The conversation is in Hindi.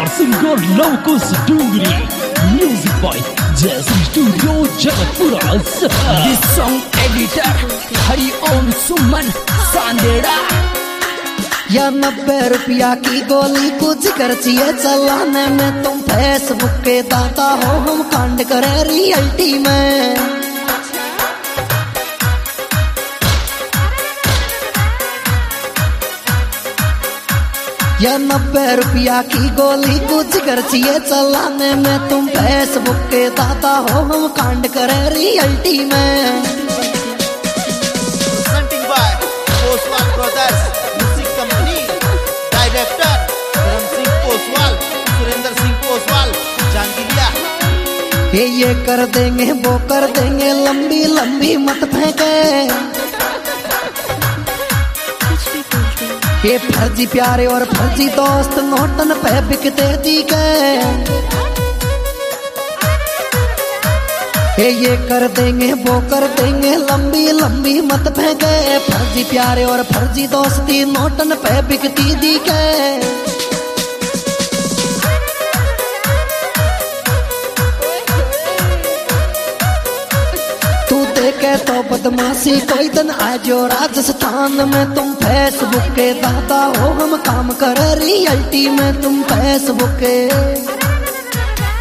Star singer Luvkush Doongri, music by Jaisi studio Jagatpura. This song editor Hariom Suman Sandera. या 90 रुपया की गोली कुछ खर्चिए चलाने में, तुम फेसबुक के दाता हो, हम कांड करे रियलिटी में। या 90 रुपया की गोली कुछ खर्चिए चलाने में, तुम फेसबुक के दाता हो, हम कांड करे रियलिटी में। Presenting by Oswal Brothers Music Company, Director धर्म सिंह ओसवाल, सुरेंद्र सिंह ओसवाल, जांगिरिया। ये कर देंगे वो कर देंगे, लंबी लंबी मत फेंके। ये फर्जी प्यारे और फर्जी दोस्त नोटन पे बिकते दिखे। ये कर देंगे वो कर देंगे, लंबी लंबी मत फेंके। फर्जी प्यारे और फर्जी दोस्ती नोटन पे बिकती दिखे। देखे तो बदमाशी कोई दिन आजो राजस्थान में, तुम फेसबुक के दाता हो, हम काम कर रियलिटी में। तुम फेसबुक के